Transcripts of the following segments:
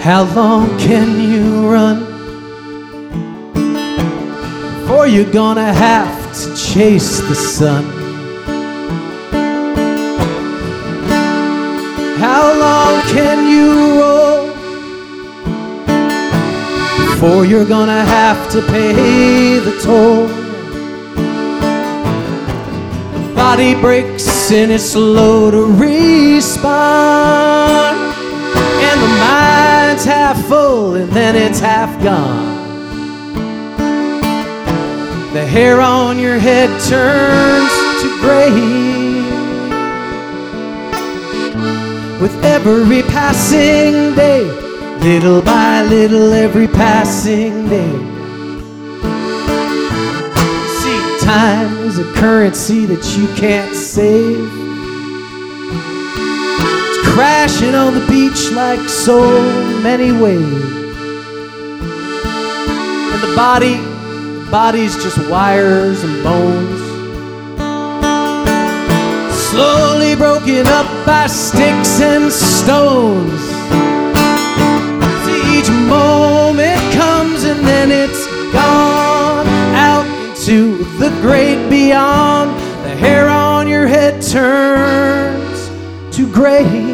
How long can you run before you're gonna have to chase the sun? How long can you roll before you're gonna have to pay the toll? The body breaks and it's slow to respond, and the mind's half full and then it's half gone. The hair on your head turns to gray with every passing day, little by little, every passing day. See, time is a currency that you can't save. It's crashing on the beach like so many waves. And the body's just wires and bones, slowly broken up by sticks and stones. See, each moment comes and then it's gone out into the great beyond. The hair on your head turns to gray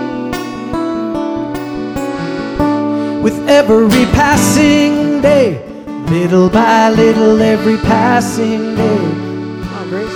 with every passing day, little by little, every passing day. Oh, Grace,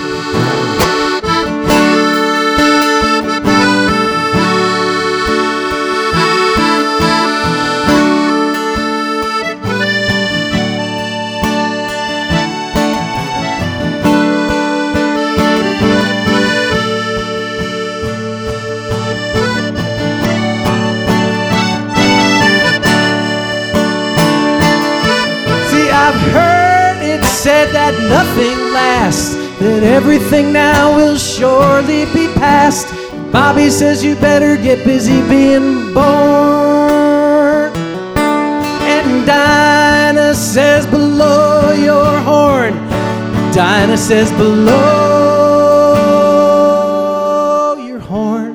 I've heard it said that nothing lasts, that everything now will surely be past. Bobby says you better get busy being born. And Dinah says below your horn, Dinah says below your horn.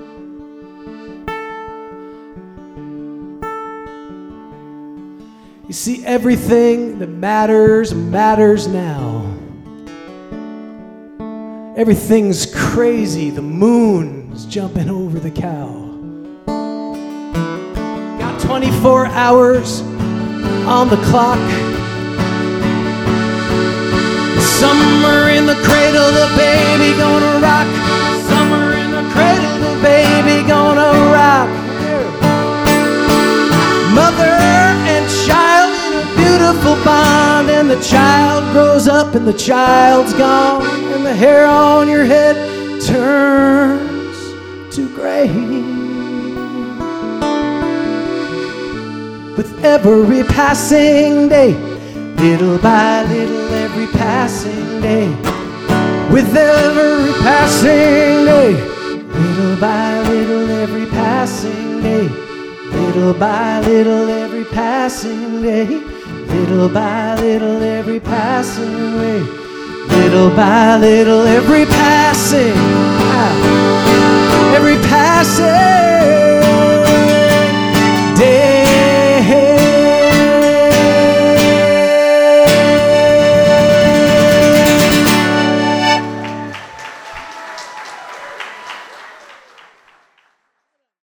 You see, everything that matters now. Everything's crazy. The moon's jumping over the cow. Got 24 hours on the clock. Somewhere in the cradle, the baby gonna rock. Somewhere in the cradle, the baby gonna rock. Mother and child in a beautiful bond, and the child grows up and the child's gone, and the hair on your head turns to gray with every passing day, little by little, every passing day, with every passing day, little by little, every passing day, little by little, every passing day, little by little, every passing way, little by little, every passing